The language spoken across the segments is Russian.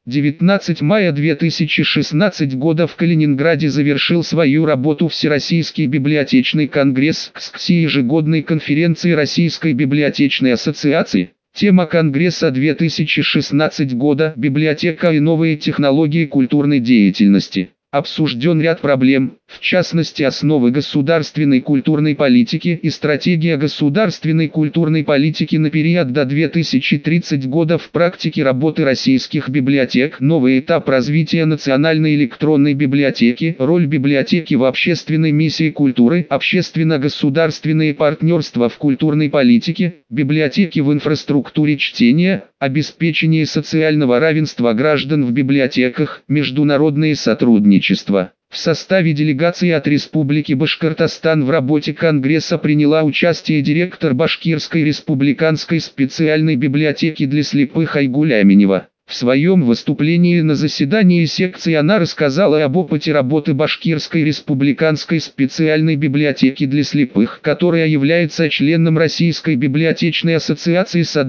19 мая 2016 года в Калининграде завершил свою работу Всероссийский библиотечный конгресс КСКСИ ежегодной конференции Российской библиотечной ассоциации. Тема конгресса 2016 года «Библиотека и новые технологии культурной деятельности». Обсужден ряд проблем, в частности основы государственной культурной политики и стратегия государственной культурной политики на период до 2030 года в практике работы российских библиотек, новый этап развития национальной электронной библиотеки, роль библиотеки в общественной миссии культуры, общественно-государственные партнерства в культурной политике, библиотеки в инфраструктуре чтения, обеспечение социального равенства граждан в библиотеках, международное сотрудничество. В составе делегации от Республики Башкортостан в работе Конгресса приняла участие директор Башкирской республиканской специальной библиотеки для слепых Айгуль Аминева. В своем выступлении на заседании секции она рассказала об опыте работы Башкирской республиканской специальной библиотеки для слепых, которая является членом Российской библиотечной ассоциации с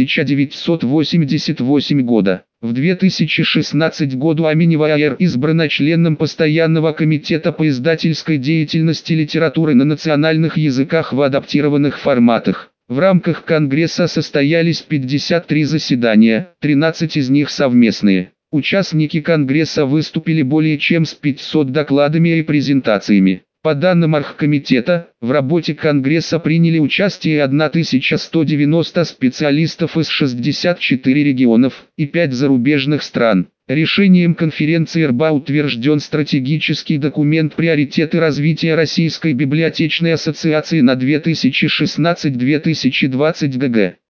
1988 года. В 2016 году Аминева А.Р. избрана членом Постоянного комитета по издательской деятельности литературы на национальных языках в адаптированных форматах. В рамках Конгресса состоялись 53 заседания, 13 из них совместные. Участники Конгресса выступили более чем с 500 докладами и презентациями. По данным Оргкомитета, в работе Конгресса приняли участие 1190 специалистов из 64 регионов и 5 зарубежных стран. Решением конференции РБА утвержден стратегический документ «Приоритеты развития Российской библиотечной ассоциации на 2016-2020 г.».